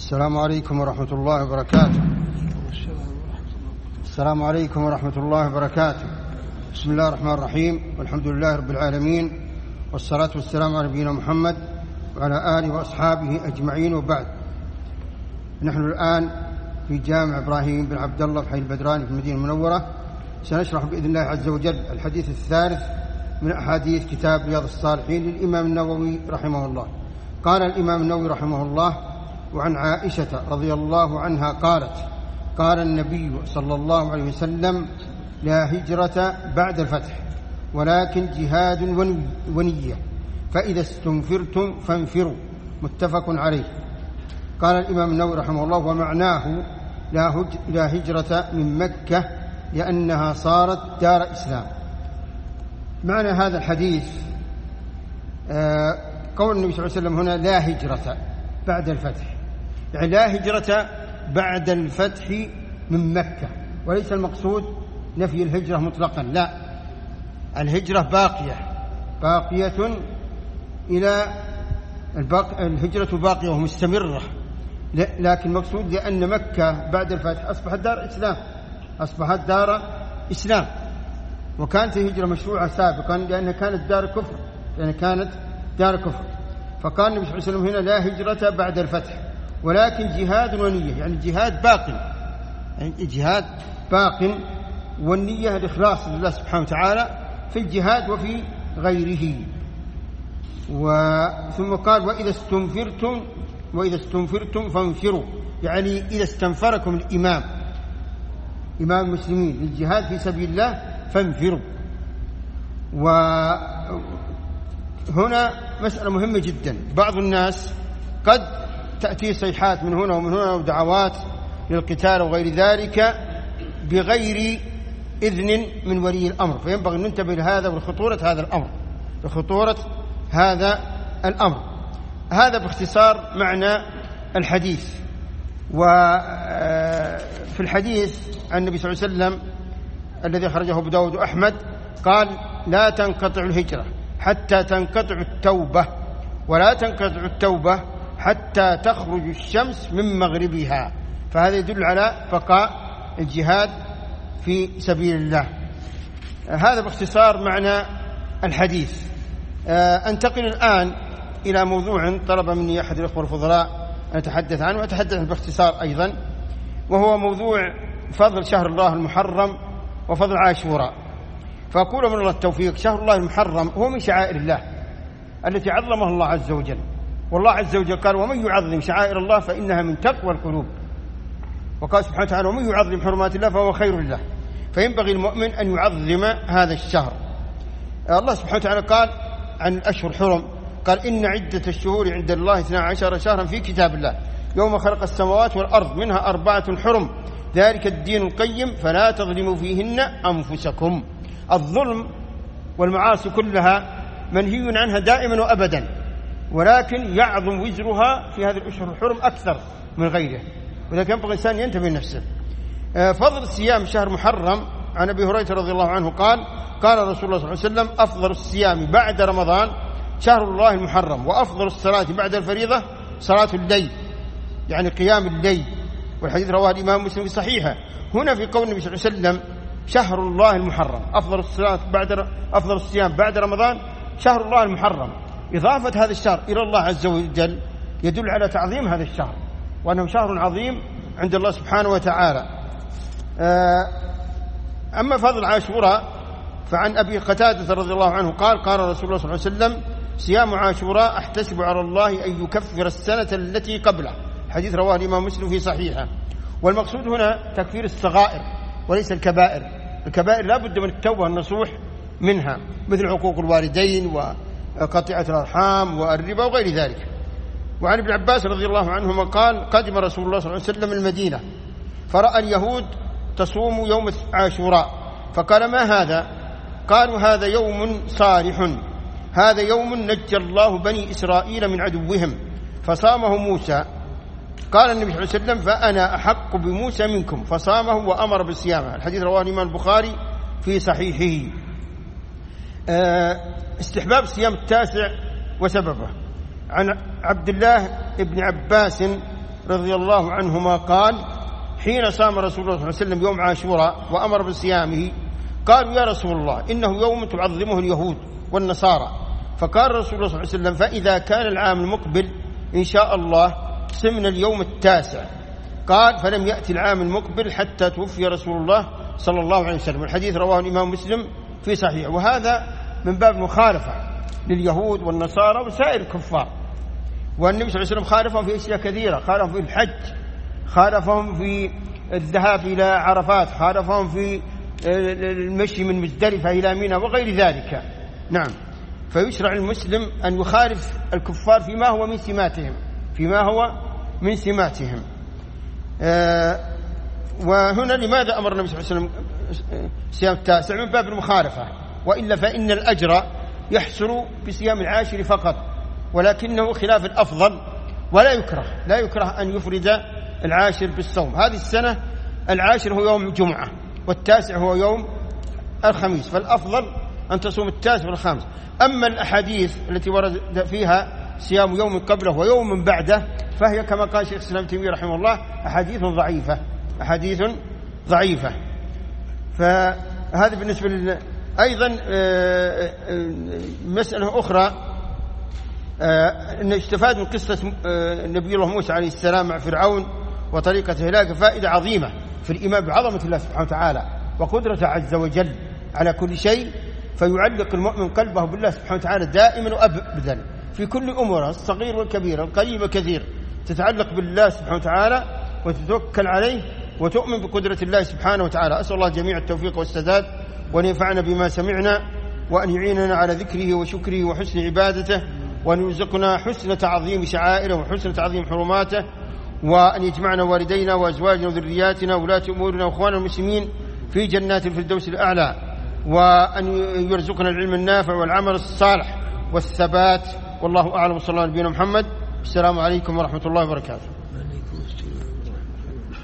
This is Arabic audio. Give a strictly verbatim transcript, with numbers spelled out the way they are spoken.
السلام عليكم ورحمة الله وبركاته. السلام عليكم ورحمة الله وبركاته. بسم الله الرحمن الرحيم، والحمد لله رب العالمين، والصلاة والسلام على نبينا محمد وعلى آله وأصحابه أجمعين، وبعد. نحن الآن في جامع إبراهيم بن عبد الله في حي البدراني في المدينة المنورة. سنشرح بإذن الله عز وجل الحديث الثالث من أحاديث كتاب رياض الصالحين للإمام النووي رحمه الله. قال الإمام النووي رحمه الله: وعن عائشة رضي الله عنها قالت: قال النبي صلى الله عليه وسلم: لا هجرة بعد الفتح ولكن جهاد ونية، فإذا استنفرتم فانفروا. متفق عليه. قال الإمام النووي رحمه الله: ومعناه لا هجرة من مكة لأنها صارت دار إسلام. معنى هذا الحديث قول النبي صلى الله عليه وسلم هنا: لا هجرة بعد الفتح، يعني لا هجرة بعد الفتح من مكة، وليس المقصود نفي الهجرة مطلقا، لا، الهجرة باقية باقية إلى الباق... الهجرة باقية ومستمرة، لكن المقصود لأن مكة بعد الفتح أصبحت دار إسلام، أصبحت دار إسلام، وكانت الهجرة مشروعة سابقا لأنها كانت دار كفر، لأنها كانت دار كفر. فقال النبي صلى الله عليه وسلم هنا: لا هجرة بعد الفتح ولكن جهاد ونية، يعني جهاد باق، يعني جهاد باق، والنية الإخلاص لله سبحانه وتعالى في الجهاد وفي غيره. ثم قال: وإذا استنفرتم وإذا استنفرتم فانفروا، يعني إذا استنفركم الإمام إمام المسلمين للجهاد في سبيل الله فانفروا. وهنا مسألة مهمة جدا. بعض الناس قد تأتي صيحات من هنا ومن هنا ودعوات للقتال وغير ذلك بغير إذن من ولي الأمر، فينبغي أن ننتبه لهذا ولخطورة هذا الأمر لخطورة هذا الأمر. هذا باختصار معنى الحديث. وفي الحديث عن النبي صلى الله عليه وسلم الذي خرجه أبو داود وأحمد قال: لا تنقطع الهجرة حتى تنقطع التوبة، ولا تنقطع التوبة حتى تخرج الشمس من مغربها. فهذا يدل على بقاء الجهاد في سبيل الله. هذا باختصار معنى الحديث. أنتقل الآن إلى موضوع طلب مني أحد الأخوة الفضلاء أن أتحدث عنه، وأتحدث باختصار أيضا، وهو موضوع فضل شهر الله المحرم وفضل عاشوراء. فأقول من الله التوفيق: شهر الله المحرم هو من شعائر الله التي عظمها الله عز وجل، والله عز وجل قال: ومن يعظم شعائر الله فإنها من تقوى القلوب. وقال سبحانه وتعالى: ومن يعظم حرمات الله فهو خير له. فينبغي المؤمن أن يعظم هذا الشهر. الله سبحانه وتعالى قال عن الأشهر حرم، قال: إن عدة الشهور عند الله اثنا عشر شهرا في كتاب الله يوم خلق السماوات والأرض منها أربعة حرم ذلك الدين القيم فلا تظلموا فيهن أنفسكم. الظلم والمعاصي كلها منهي عنها دائما وأبدا، ولكن يعظم وزرها في هذه الأشهر الحرم أكثر من غيره، ولكن ينبغي الإنسان ينتبه لنفسه. فضل صيام شهر محرم عن أبي هريرة رضي الله عنه قال: قال رسول الله صلى الله عليه وسلم: أفضل الصيام بعد رمضان شهر الله المحرم، وأفضل الصلاة بعد الفريضة صلاة الليل، يعني قيام الليل. والحديث رواه الإمام مسلم في صحيحه. هنا في قول النبي صلى الله عليه وسلم شهر الله المحرم، أفضل الصلاة بعد أفضل الصيام بعد رمضان شهر الله المحرم. إضافة هذا الشهر إلى الله عز وجل يدل على تعظيم هذا الشهر، وأنه شهر عظيم عند الله سبحانه وتعالى. أما فضل عاشوراء فعن أبي قتادة رضي الله عنه قال: قال رسول الله صلى الله عليه وسلم: صيام عاشوراء أحتسب على الله أن يكفر السنة التي قبله. حديث رواه الإمام مسلم في صحيحه. والمقصود هنا تكفير الصغائر وليس الكبائر. الكبائر لا بد من التوبة النصوح منها، مثل حقوق الوالدين وقطيعة الأرحام والربا وغير ذلك. وعن ابن عباس رضي الله عنهما قال: قدم رسول الله صلى الله عليه وسلم المدينة فرأى اليهود تصوم يوم عاشوراء، فقال: ما هذا؟ قالوا: هذا يوم صالح، هذا يوم نجى الله بني إسرائيل من عدوهم فصامه موسى. قال النبي صلى الله عليه وسلم: فأنا أحق بموسى منكم، فصامه وأمر بصيامه. الحديث رواه الإمام البخاري في صحيحه. استحباب صيام التاسع وسببه. عن عبد الله بن عباس رضي الله عنهما قال حين صام رسول الله صلى الله عليه وسلم يوم عاشوراء وأمر بصيامه قالوا يا رسول الله إنه يوم تعظمه اليهود والنصارى، فقال رسول الله صلى الله عليه وسلم فإذا كان العام المقبل إن شاء الله صمنا اليوم التاسع. قال فلم يأتي العام المقبل حتى توفي رسول الله صلى الله عليه وسلم. الحديث رواه الإمام مسلم في صحيح. وهذا من باب مخالفة لليهود والنصارى وسائر الكفار. والنبي صلى الله عليه وسلم خالفهم في أشياء كثيرة، خالفهم في الحج، خالفهم في الذهاب إلى عرفات، خالفهم في المشي من مزدلفة إلى منى وغير ذلك. نعم. فيشرع المسلم أن يخالف الكفار فيما هو من سماتهم، فيما هو من سماتهم. آه وهنا لماذا أمر النبي صلى الله عليه وسلم صيام التاسع؟ من باب المخالفة، وإلا فإن الأجر يحصل بصيام العاشر فقط، ولكنه خلاف الأفضل، ولا يكره لا يكره أن يفرد العاشر بالصوم. هذه السنة العاشر هو يوم الجمعة والتاسع هو يوم الخميس، فالأفضل أن تصوم التاسع والخامس. أما الأحاديث التي ورد فيها صيام يوم قبله ويوم بعده فهي كما قال شيخ الإسلام ابن تيمية رحمه الله أحاديث ضعيفة أحاديث ضعيفة. فهذا بالنسبة لل... أيضا مسألة أخرى، أن استفاد من قصة نبي الله موسى عليه السلام مع فرعون وطريقة هلاك فائدة عظيمة في الإيمان بعظمة الله سبحانه وتعالى وقدرته عز وجل على كل شيء، فيعلق المؤمن قلبه بالله سبحانه وتعالى دائما وأبدا في كل أموره الصغير والكبير القليل والكثير، تتعلق بالله سبحانه وتعالى وتتوكل عليه وتؤمن بقدرة الله سبحانه وتعالى. أسأل الله جميع التوفيق والسداد، وأن ينفعنا بما سمعنا، وأن يعيننا على ذكره وشكره وحسن عبادته، وأن يرزقنا حسن تعظيم شعائره وحسن تعظيم حرماته، وأن يجمعنا والدينا وأزواجنا وذرياتنا وولاة أمورنا وأخواننا المسلمين في جنات الفردوس الأعلى، وأن يرزقنا العلم النافع والعمل الصالح والثبات. والله أعلم. صلى الله على نبينا محمد. السلام عليكم ورحمة الله وبركاته.